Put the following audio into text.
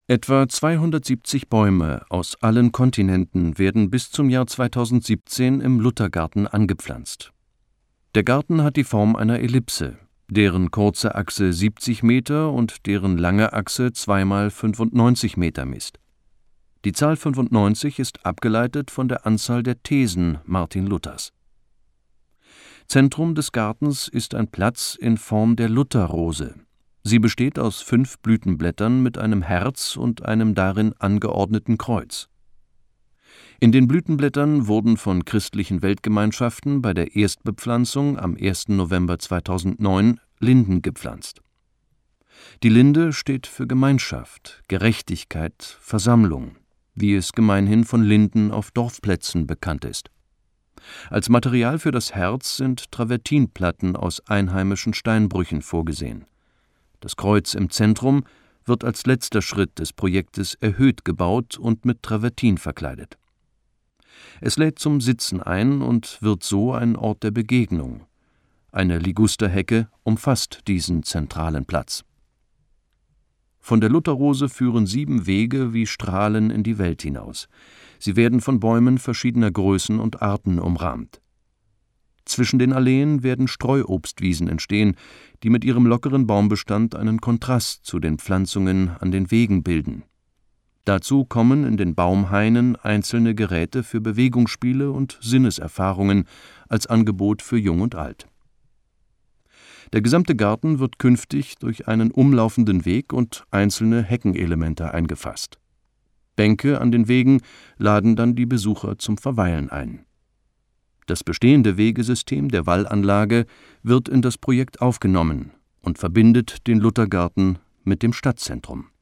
Etwa 270 Bäume aus allen Kontinenten werden bis zum Jahr 2017 im Luthergarten angepflanzt. Der Garten hat die Form einer Ellipse, deren kurze Achse 70 Meter und deren lange Achse 2 mal 95 Meter misst. Die Zahl 95 ist abgeleitet von der Anzahl der Thesen Martin Luthers. Zentrum des Gartens ist ein Platz in Form der Lutherrose. Sie besteht aus 5 Blütenblättern mit einem Herz und einem darin angeordneten Kreuz. In den Blütenblättern wurden von christlichen Weltgemeinschaften bei der Erstbepflanzung am 1. November 2009 Linden gepflanzt. Die Linde steht für Gemeinschaft, Gerechtigkeit, Versammlung, wie es gemeinhin von Linden auf Dorfplätzen bekannt ist. Als Material für das Herz sind Travertinplatten aus einheimischen Steinbrüchen vorgesehen. Das Kreuz im Zentrum wird als letzter Schritt des Projektes erhöht gebaut und mit Travertin verkleidet. Es lädt zum Sitzen ein und wird so ein Ort der Begegnung. Eine Ligusterhecke umfasst diesen zentralen Platz. Von der Lutherrose führen 7 Wege wie Strahlen in die Welt hinaus. Sie werden von Bäumen verschiedener Größen und Arten umrahmt. Zwischen den Alleen werden Streuobstwiesen entstehen, die mit ihrem lockeren Baumbestand einen Kontrast zu den Pflanzungen an den Wegen bilden. Dazu kommen in den Baumhainen einzelne Geräte für Bewegungsspiele und Sinneserfahrungen als Angebot für Jung und Alt. Der gesamte Garten wird künftig durch einen umlaufenden Weg und einzelne Heckenelemente eingefasst. Bänke an den Wegen laden dann die Besucher zum Verweilen ein. Das bestehende Wegesystem der Wallanlage wird in das Projekt aufgenommen und verbindet den Luthergarten mit dem Stadtzentrum.